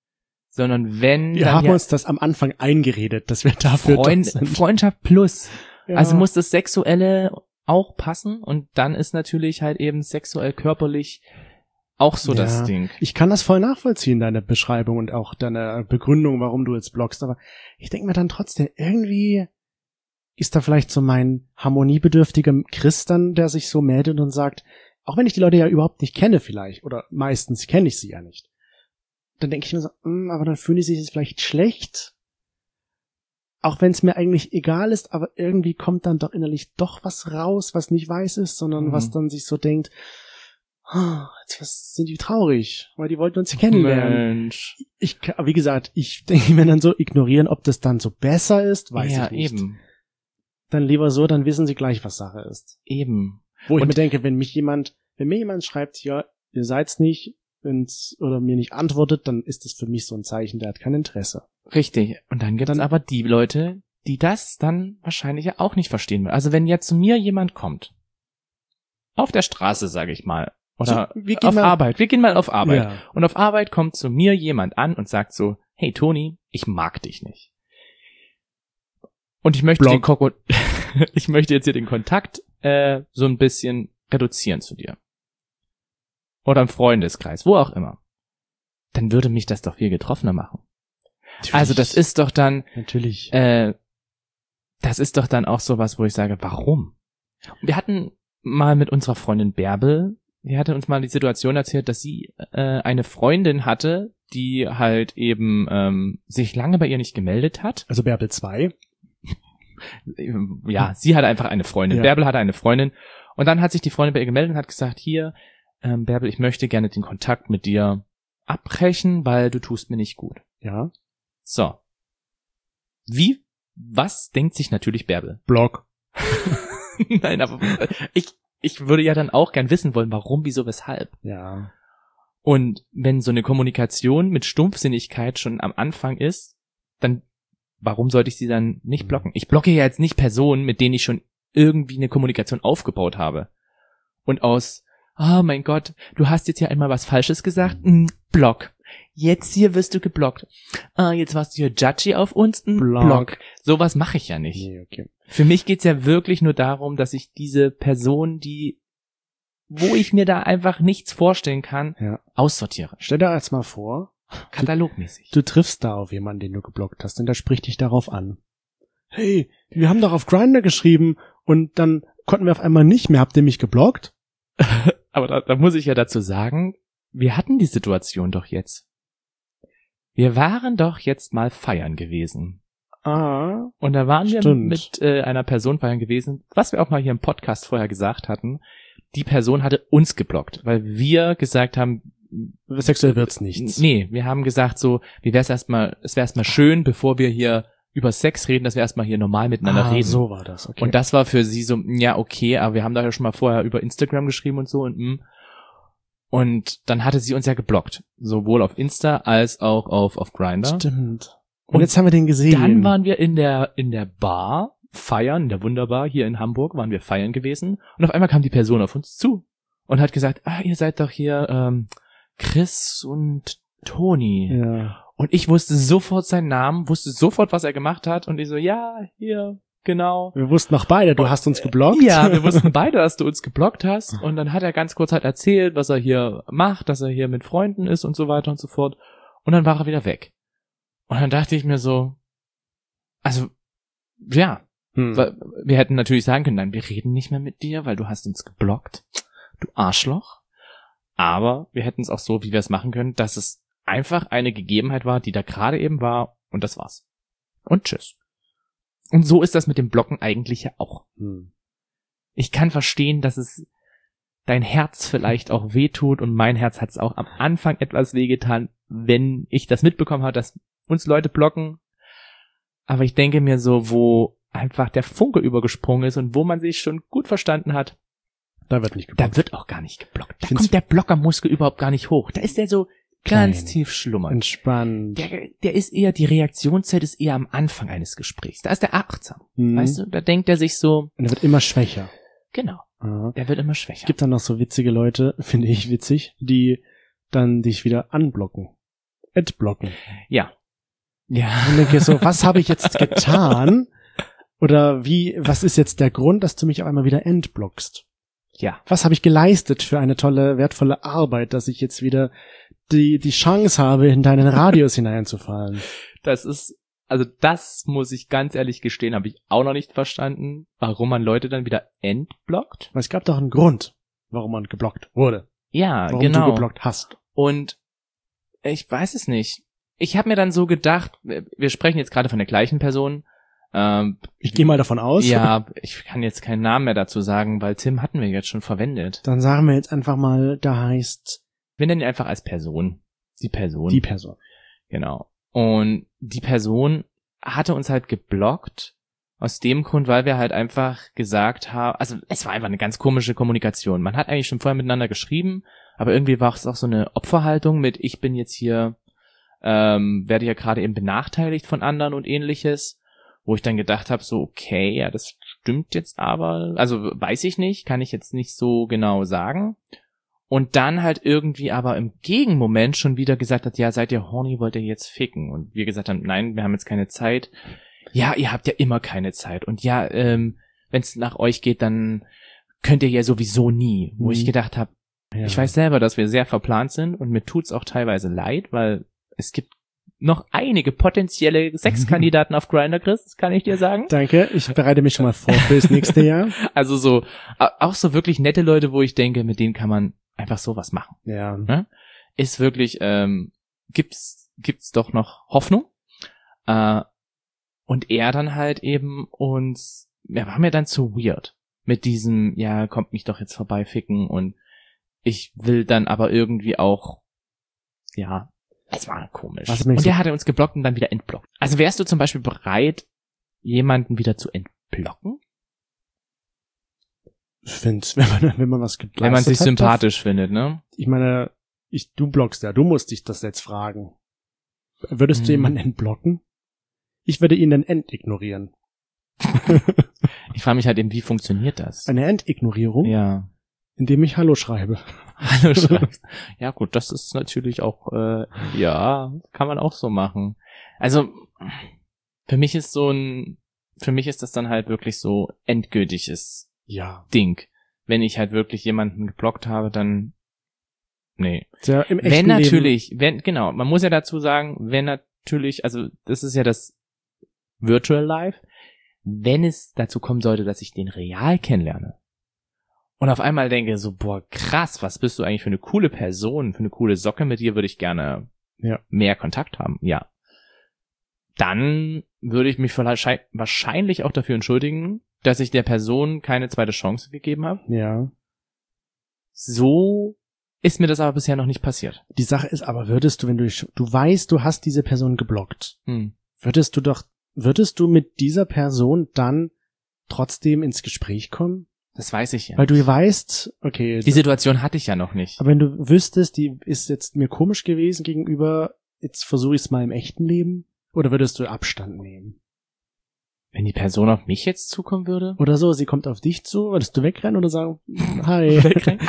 sondern wenn Wir dann haben ja uns das am Anfang eingeredet, dass wir dafür Freund, dort sind. Freundschaft plus. Ja. Also muss das Sexuelle auch passen und dann ist natürlich halt eben sexuell körperlich auch so Ja. das Ding. Ich kann das voll nachvollziehen, deine Beschreibung und auch deine Begründung, warum du jetzt blockst, aber ich denke mir dann trotzdem, irgendwie ist da vielleicht so mein harmoniebedürftiger Christ dann, der sich so meldet und sagt, auch wenn ich die Leute ja überhaupt nicht kenne vielleicht, oder meistens kenne ich sie ja nicht, dann denke ich mir so, mh, aber dann fühlen die sich jetzt vielleicht schlecht, auch wenn es mir eigentlich egal ist, aber irgendwie kommt dann doch innerlich doch was raus, was nicht weiß ist, sondern Mhm. was dann sich so denkt, oh, jetzt was sind die traurig, weil die wollten uns kennenlernen. Mensch. Ich, kann- wie gesagt, ich denke mir dann so, ignorieren, ob das dann so besser ist, weiß ja, ich nicht. eben. Dann lieber so, dann wissen sie gleich, was Sache ist. Eben. Wo ich Und- mir denke, wenn mich jemand, wenn mir jemand schreibt, ja, ihr seid's nicht, wenn's, oder mir nicht antwortet, dann ist das für mich so ein Zeichen, der hat kein Interesse. Richtig. Und dann gibt es Dann- aber die Leute, die das dann wahrscheinlich ja auch nicht verstehen will. Also wenn jetzt zu mir jemand kommt, auf der Straße, sage ich mal, oder So, wir gehen auf mal- Arbeit, wir gehen mal auf Arbeit. Ja. Und auf Arbeit kommt zu mir jemand an und sagt so, hey Toni, ich mag dich nicht. Und ich möchte Block. den Koko ich möchte jetzt hier den Kontakt äh, so ein bisschen reduzieren zu dir. Oder im Freundeskreis, wo auch immer. Dann würde mich das doch viel getroffener machen. Also das ist doch dann, Natürlich. äh, das ist doch dann auch sowas, wo ich sage, warum? Wir hatten mal mit unserer Freundin Bärbel, die hatte uns mal die Situation erzählt, dass sie äh, eine Freundin hatte, die halt eben ähm, sich lange bei ihr nicht gemeldet hat. Also Bärbel zwei. Ja, sie hatte einfach eine Freundin. Ja. Bärbel hatte eine Freundin. Und dann hat sich die Freundin bei ihr gemeldet und hat gesagt, hier, ähm, Bärbel, ich möchte gerne den Kontakt mit dir abbrechen, weil du tust mir nicht gut. Ja. So. Wie, was denkt sich natürlich Bärbel? Block. Nein, aber äh, ich, ich würde ja dann auch gern wissen wollen, warum, wieso, weshalb. Ja. Und wenn so eine Kommunikation mit Stumpfsinnigkeit schon am Anfang ist, dann warum sollte ich sie dann nicht blocken? Ich blocke ja jetzt nicht Personen, mit denen ich schon irgendwie eine Kommunikation aufgebaut habe. Und aus, oh mein Gott, du hast jetzt ja einmal was Falsches gesagt, mm, Block. Jetzt hier wirst du geblockt. Ah, jetzt warst du hier judgy auf uns, mm, Block. Block. Sowas mache ich ja nicht. Nee, okay. Für mich geht's ja wirklich nur darum, dass ich diese Person, die, wo ich mir da einfach nichts vorstellen kann, Ja. aussortiere. Stell dir jetzt mal vor, Katalogmäßig. du triffst da auf jemanden, den du geblockt hast, und der spricht dich darauf an. Hey, wir haben doch auf Grindr geschrieben und dann konnten wir auf einmal nicht mehr. Habt ihr mich geblockt? Aber da, da muss ich ja dazu sagen, wir hatten die Situation doch jetzt. Wir waren doch jetzt mal feiern gewesen. Ah, Und da waren wir Stimmt. mit äh, einer Person feiern gewesen, was wir auch mal hier im Podcast vorher gesagt hatten. Die Person hatte uns geblockt, weil wir gesagt haben, sexuell wird's nichts. nee, wir haben gesagt so, wie wär's erstmal, es wäre erstmal schön, bevor wir hier über Sex reden, dass wir erstmal hier normal miteinander ah, reden. so war das, okay. Und das war für sie so, ja, okay, aber wir haben da ja schon mal vorher über Instagram geschrieben und so und mm. Und dann hatte sie uns ja geblockt. Sowohl auf Insta als auch auf, auf Grindr. Stimmt. Und, Und jetzt haben wir den gesehen. Dann waren wir in der, in der Bar feiern, in der Wunderbar hier in Hamburg waren wir feiern gewesen. Und auf einmal kam die Person auf uns zu und hat gesagt, ah, ihr seid doch hier, ähm, Chris und Toni. Ja. Und ich wusste sofort seinen Namen, wusste sofort, was er gemacht hat. Und ich so, ja, hier, genau. Wir wussten noch beide, du hast uns geblockt. Ja, wir wussten beide, dass du uns geblockt hast. Und dann hat er ganz kurz halt erzählt, was er hier macht, dass er hier mit Freunden ist und so weiter und so fort. Und dann war er wieder weg. Und dann dachte ich mir so, also, ja, Hm. weil wir hätten natürlich sagen können, nein, wir reden nicht mehr mit dir, weil du hast uns geblockt, du Arschloch. Aber wir hätten es auch so, wie wir es machen können, dass es einfach eine Gegebenheit war, die da gerade eben war und das war's. Und tschüss. Und so ist das mit dem Blocken eigentlich ja auch. Hm. Ich kann verstehen, dass es dein Herz vielleicht auch wehtut und mein Herz hat es auch am Anfang etwas wehgetan, wenn ich das mitbekommen habe, dass uns Leute blocken. Aber ich denke mir so, wo einfach der Funke übergesprungen ist und wo man sich schon gut verstanden hat, Da wird nicht geblockt. da wird auch gar nicht geblockt. Da Ich find's- kommt der Blockermuskel überhaupt gar nicht hoch. Da ist der so ganz Klein. tief schlummern. Entspannt. Der, der ist eher, die Reaktionszeit ist eher am Anfang eines Gesprächs. Da ist der achtsam. Hm. Weißt du, da denkt er sich so, Und er wird immer schwächer. genau, Ja. der wird immer schwächer. Es gibt dann noch so witzige Leute, finde ich witzig, die dann dich wieder anblocken. entblocken. Ja. Ja. Und denke so, was habe ich jetzt getan? Oder wie, was ist jetzt der Grund, dass du mich auf einmal wieder entblockst? Ja. Was habe ich geleistet für eine tolle, wertvolle Arbeit, dass ich jetzt wieder die, die Chance habe, in deinen Radius hineinzufallen? Das ist, also das muss ich ganz ehrlich gestehen, habe ich auch noch nicht verstanden, warum man Leute dann wieder entblockt. Weil es gab doch einen Grund, warum man geblockt wurde. Ja, warum genau. du geblockt hast. Und ich weiß es nicht. Ich habe mir dann so gedacht, wir sprechen jetzt gerade von der gleichen Person. Ähm, ich gehe mal davon aus. Ja, ich kann jetzt keinen Namen mehr dazu sagen, weil Tim hatten wir jetzt schon verwendet. Dann sagen wir jetzt einfach mal, da heißt... Wir nennen ihn einfach als Person. Die Person. Die Person. Genau. Und die Person hatte uns halt geblockt, aus dem Grund, weil wir halt einfach gesagt haben, also es war einfach eine ganz komische Kommunikation. Man hat eigentlich schon vorher miteinander geschrieben, aber irgendwie war es auch so eine Opferhaltung mit, ich bin jetzt hier, ähm, werde ja gerade eben benachteiligt von anderen und ähnliches, wo ich dann gedacht habe, so okay, ja, das stimmt jetzt aber, also weiß ich nicht, kann ich jetzt nicht so genau sagen. Und dann halt irgendwie aber im Gegenmoment schon wieder gesagt hat, ja, seid ihr horny, wollt ihr jetzt ficken? Und wir gesagt haben, nein, wir haben jetzt keine Zeit. Ja, ihr habt ja immer keine Zeit. Und ja, ähm, wenn es nach euch geht, dann könnt ihr ja sowieso nie. Wo mhm. ich gedacht habe, ja. Ich weiß selber, dass wir sehr verplant sind und mir tut's auch teilweise leid, weil es gibt noch einige potenzielle Sexkandidaten auf Grindr, Chris, das kann ich dir sagen. Danke, ich bereite mich schon mal vor fürs nächste Jahr. Also so, auch so wirklich nette Leute, wo ich denke, mit denen kann man einfach sowas machen. Ja. Ne? Ist wirklich, ähm, gibt's, gibt's doch noch Hoffnung. Äh, und er dann halt eben uns, ja, war mir dann zu weird. Mit diesem, ja, kommt mich doch jetzt vorbei ficken und ich will dann aber irgendwie auch, ja, es war komisch. Und so der hatte uns geblockt und dann wieder entblockt. Also wärst du zum Beispiel bereit, jemanden wieder zu entblocken? Ich finde, wenn man, wenn man was geleistet Wenn man sich hat, sympathisch das, findet, ne? Ich meine, ich, du blockst ja, du musst dich das jetzt fragen. Würdest hm. du jemanden entblocken? Ich würde ihn dann entignorieren. Ich frage mich halt eben, wie funktioniert das? Eine Entignorierung? Ja. Indem ich Hallo schreibe. Hallo schreibst. Ja gut, das ist natürlich auch, äh, ja, kann man auch so machen. Also, für mich ist so ein, für mich ist das dann halt wirklich so endgültiges ja. Ding. Wenn ich halt wirklich jemanden geblockt habe, dann, nee. Ja, im echten wenn natürlich, Leben. wenn, genau, man muss ja dazu sagen, wenn natürlich, also, das ist ja das Virtual Life, wenn es dazu kommen sollte, dass ich den real kennenlerne, und auf einmal denke so, boah, krass, was bist du eigentlich für eine coole Person, für eine coole Socke, mit dir würde ich gerne ja. mehr Kontakt haben, ja. Dann würde ich mich wahrscheinlich auch dafür entschuldigen, dass ich der Person keine zweite Chance gegeben habe. Ja. So ist mir das aber bisher noch nicht passiert. Die Sache ist aber, würdest du, wenn du, du weißt, du hast diese Person geblockt, hm. würdest du doch, würdest du mit dieser Person dann trotzdem ins Gespräch kommen? Das weiß ich ja. Weil du weißt, okay. Die Situation hatte ich ja noch nicht. Aber wenn du wüsstest, die ist jetzt mir komisch gewesen gegenüber, jetzt versuche ich es mal im echten Leben, oder würdest du Abstand nehmen? Wenn die Person auf mich jetzt zukommen würde? Oder so, sie kommt auf dich zu, würdest du wegrennen oder sagen, hi. Wegrennen?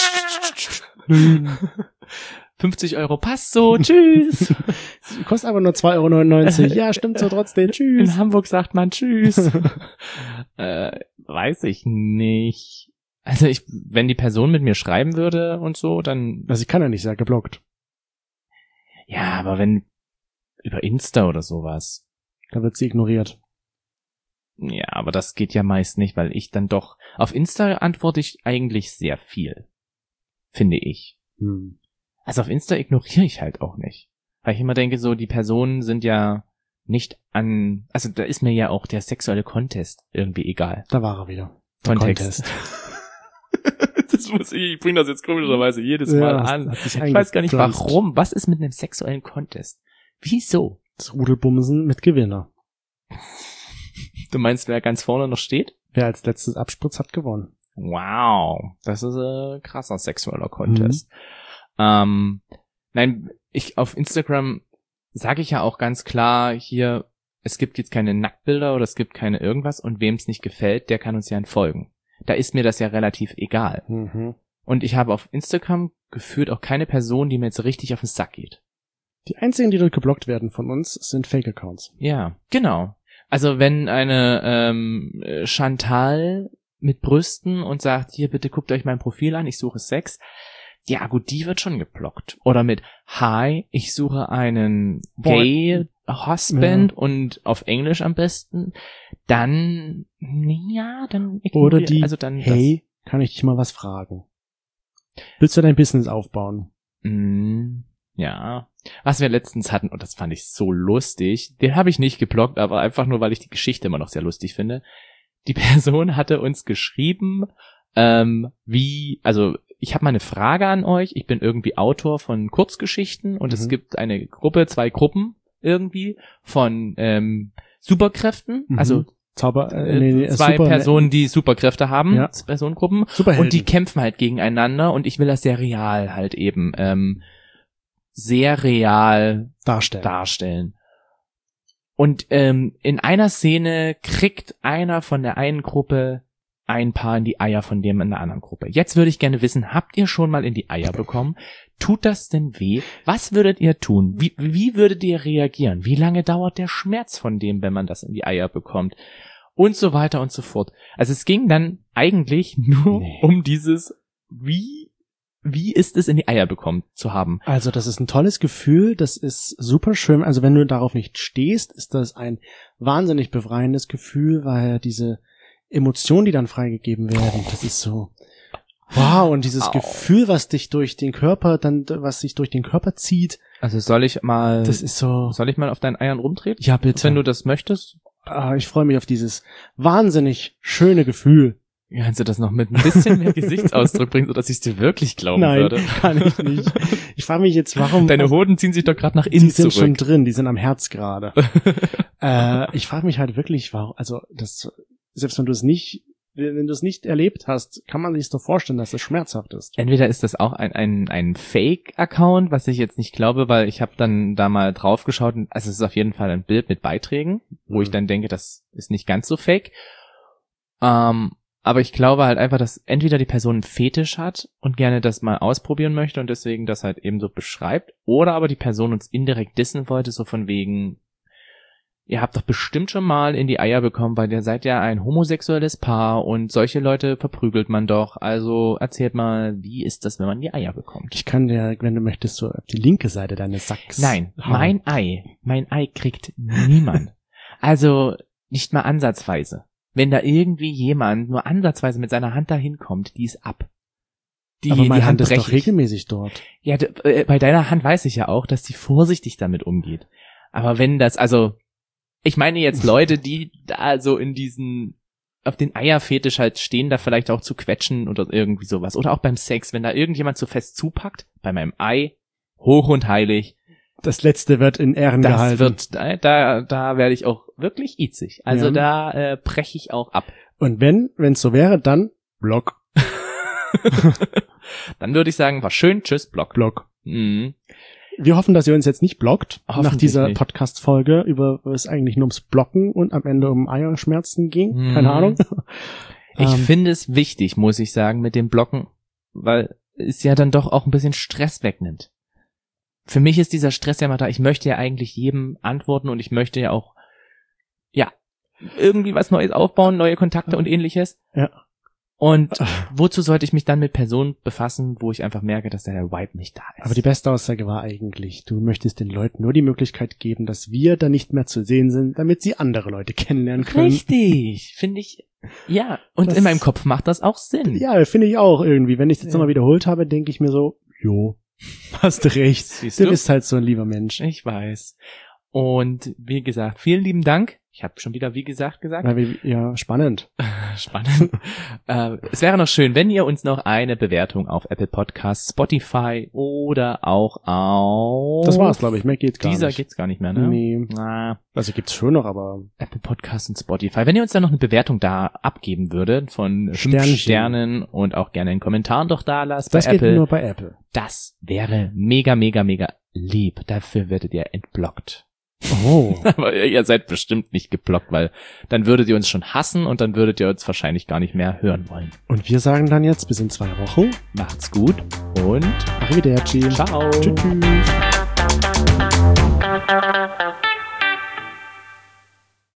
fünfzig Euro passt so, tschüss. Kostet aber nur zwei Euro neunundneunzig. Ja, stimmt so trotzdem, tschüss. In Hamburg sagt man tschüss. äh, weiß ich nicht. Also ich, wenn die Person mit mir schreiben würde und so, dann... Also ich kann ja nicht sagen, geblockt. Ja, aber wenn über Insta oder sowas. Da wird sie ignoriert. Ja, aber das geht ja meist nicht, weil ich dann doch... Auf Insta antworte ich eigentlich sehr viel. Finde ich. Hm. Also auf Insta ignoriere ich halt auch nicht. Weil ich immer denke, so die Personen sind ja nicht an... Also da ist mir ja auch der sexuelle Contest irgendwie egal. Da war er wieder. Kontext. Das muss ich, ich bringe das jetzt komischerweise jedes ja, Mal an. Ich weiß gar nicht warum. Was ist mit einem sexuellen Contest? Wieso? Das Rudelbumsen mit Gewinner. Du meinst, wer ganz vorne noch steht? Wer als letztes abspritzt, hat gewonnen. Wow, das ist ein krasser sexueller Contest. Mhm. Ähm, nein, ich auf Instagram sage ich ja auch ganz klar hier, es gibt jetzt keine Nacktbilder oder es gibt keine irgendwas und wem es nicht gefällt, der kann uns ja entfolgen. Da ist mir das ja relativ egal. Mhm. Und ich habe auf Instagram gefühlt auch keine Person, die mir jetzt richtig auf den Sack geht. Die einzigen, die dort geblockt werden von uns, sind Fake-Accounts. Ja, genau. Also wenn eine ähm, Chantal mit Brüsten und sagt, hier bitte guckt euch mein Profil an, ich suche Sex, ja gut, die wird schon geblockt. Oder mit, hi, ich suche einen Gay Husband ja. und auf Englisch am besten, dann, ja, dann... Oder die, also dann hey, das. Kann ich dich mal was fragen? Willst du dein Business aufbauen? Mm, ja. Was wir letztens hatten, und das fand ich so lustig, den habe ich nicht geblockt, aber einfach nur, weil ich die Geschichte immer noch sehr lustig finde. Die Person hatte uns geschrieben, ähm, wie, also ich habe mal eine Frage an euch, ich bin irgendwie Autor von Kurzgeschichten und mhm. es gibt eine Gruppe, zwei Gruppen irgendwie von ähm, Superkräften, mhm. also Zauber, äh, nee, nee, zwei Super, Personen, die Superkräfte haben, ja. Personengruppen, Superhelden. Und die kämpfen halt gegeneinander und ich will das sehr real halt eben ähm, sehr real darstellen. darstellen. Und ähm, in einer Szene kriegt einer von der einen Gruppe ein Paar in die Eier von dem in der anderen Gruppe. Jetzt würde ich gerne wissen, habt ihr schon mal in die Eier bekommen? Tut das denn weh? Was würdet ihr tun? Wie, wie würdet ihr reagieren? Wie lange dauert der Schmerz von dem, wenn man das in die Eier bekommt? Und so weiter und so fort. Also es ging dann eigentlich nur nee. um dieses, wie, wie ist es in die Eier bekommen zu haben? Also das ist ein tolles Gefühl, das ist super schön. Also wenn du darauf nicht stehst, ist das ein wahnsinnig befreiendes Gefühl, weil diese Emotionen, die dann freigegeben werden, das ist so, wow, und dieses Au. Gefühl, was dich durch den Körper, dann, was sich durch den Körper zieht. Also soll ich mal, das ist so, soll ich mal auf deinen Eiern rumtreten? Ja, bitte. Wenn du das möchtest. Ah, ich freue mich auf dieses wahnsinnig schöne Gefühl. Kannst du das noch mit ein bisschen mehr Gesichtsausdruck bringen, sodass ich es dir wirklich glauben Nein, würde? Nein, kann ich nicht. Ich frage mich jetzt, warum... Deine Hoden ziehen sich doch gerade nach innen zurück. Die sind schon drin, die sind am Herz gerade. äh, ich frage mich halt wirklich, warum, also das, selbst wenn du es nicht, wenn du es nicht erlebt hast, kann man sich doch vorstellen, dass es schmerzhaft ist. Entweder ist das auch ein ein, ein Fake-Account, was ich jetzt nicht glaube, weil ich habe dann da mal drauf geschaut, und, also es ist auf jeden Fall ein Bild mit Beiträgen, wo mhm. ich dann denke, das ist nicht ganz so fake. Ähm, aber ich glaube halt einfach, dass entweder die Person einen Fetisch hat und gerne das mal ausprobieren möchte und deswegen das halt eben so beschreibt, oder aber die Person uns indirekt dissen wollte, so von wegen, ihr habt doch bestimmt schon mal in die Eier bekommen, weil ihr seid ja ein homosexuelles Paar und solche Leute verprügelt man doch. Also erzählt mal, wie ist das, wenn man die Eier bekommt? Ich kann dir, wenn du möchtest, so auf die linke Seite deines Sacks. Nein, hauen. mein Ei, mein Ei kriegt niemand. Also nicht mal ansatzweise. Wenn da irgendwie jemand nur ansatzweise mit seiner Hand dahin kommt, die ist ab. Die, Aber meine die Hand Hand ist doch regelmäßig dort. Ja, d- äh, bei deiner Hand weiß ich ja auch, dass die vorsichtig damit umgeht. Aber wenn das, also ich meine jetzt Leute, die da so in diesen, auf den Eierfetisch halt stehen, da vielleicht auch zu quetschen oder irgendwie sowas. Oder auch beim Sex, wenn da irgendjemand so fest zupackt, bei meinem Ei, hoch und heilig. Das letzte wird in Ehren das gehalten. Wird, da, da, da werde ich auch wirklich itzig. Also ja. da äh, breche ich auch ab. Und wenn, wenn es so wäre, dann Block. Dann würde ich sagen, war schön, tschüss, Block. Block. Mhm. Wir hoffen, dass ihr uns jetzt nicht blockt nach dieser Podcast-Folge, über es eigentlich nur ums Blocken und am Ende um Eierschmerzen ging. Mhm. Keine Ahnung. Ich ähm, finde es wichtig, muss ich sagen, mit dem Blocken, weil es ja dann doch auch ein bisschen Stress wegnimmt. Für mich ist dieser Stress ja mal da. Ich möchte ja eigentlich jedem antworten und ich möchte ja auch, ja, irgendwie was Neues aufbauen, neue Kontakte und ähnliches. Ja. Und wozu sollte ich mich dann mit Personen befassen, wo ich einfach merke, dass der Vibe nicht da ist? Aber die beste Aussage war eigentlich, du möchtest den Leuten nur die Möglichkeit geben, dass wir da nicht mehr zu sehen sind, damit sie andere Leute kennenlernen können. Richtig, finde ich. Ja, und das, in meinem Kopf macht das auch Sinn. Ja, finde ich auch irgendwie. Wenn ich das jetzt ja. nochmal wiederholt habe, denke ich mir so, jo, hast du recht. Siehst du? Du bist halt so ein lieber Mensch. Ich weiß. Und wie gesagt, vielen lieben Dank. Ich habe schon wieder wie gesagt gesagt. Ja, wie, ja spannend. Spannend. äh, es wäre noch schön, wenn ihr uns noch eine Bewertung auf Apple Podcasts, Spotify oder auch auf... Das war's, glaube ich. Mehr geht's gar dieser nicht. Dieser geht's gar nicht mehr, ne? Nee. Ah. Also gibt's schon noch, aber... Apple Podcasts und Spotify. Wenn ihr uns dann noch eine Bewertung da abgeben würdet von fünf Sternchen. Sternen und auch gerne einen Kommentar doch da lasst das bei geht Apple. nur bei Apple. Das wäre mega, mega, mega lieb. Dafür werdet ihr entblockt. Oh. Aber ihr seid bestimmt nicht geblockt, weil dann würdet ihr uns schon hassen und dann würdet ihr uns wahrscheinlich gar nicht mehr hören wollen. Und wir sagen dann jetzt bis in zwei Wochen. Macht's gut und Arrivederci. Ciao. Tschüss. Ciao.